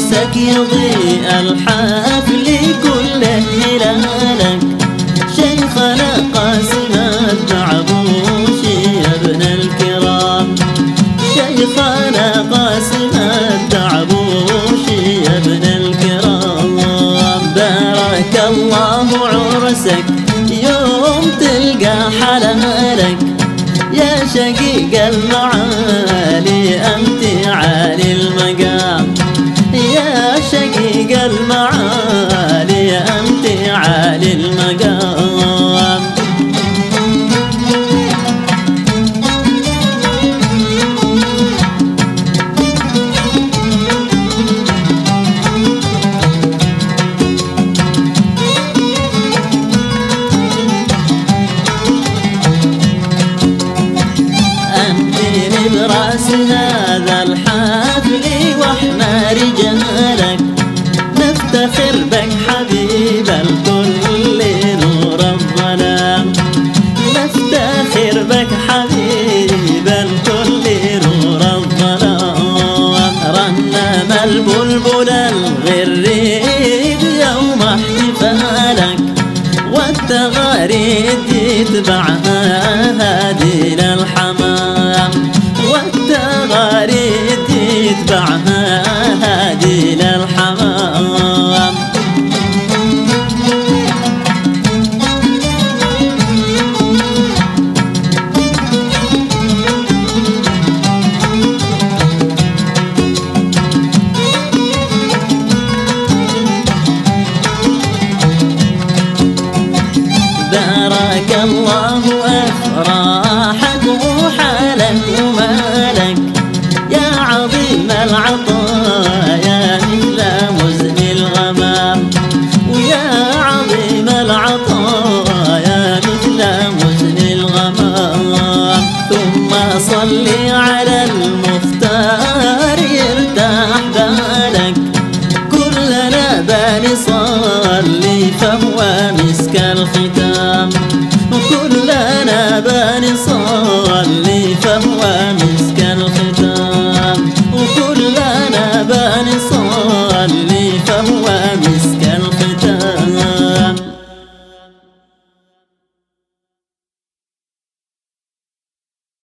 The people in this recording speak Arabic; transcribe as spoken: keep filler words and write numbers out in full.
عرسك يضيء الحفل كله هلالك شيخنا قاسم الدعبوش يا ابن الكرام شيخنا قاسم الدعبوش يا ابن الكرام بارك الله عرسك يوم تلقى حلالك يا شقيق المعالي أنت عالي المقام يا شقيق المعالي أنت عالي المقام براس هذا الحفل واحنا رجالك نفتخر بك حبيب الكل نور الظلام نفتخر بك حبيب الكل نور الظلام رنم البلبل الغريب يوم احتفالك والتغاريد يتبعها هادين الحمام والتغاريد يتبعها هادين الحمام بارك الله أفراحك وحالك ومالك يا عظيم العطايا مثل مزن الغمام ويا عظيم العطايا مثل مزن الغمام ثم صلي على المختار يرتاح بالك كلنا بني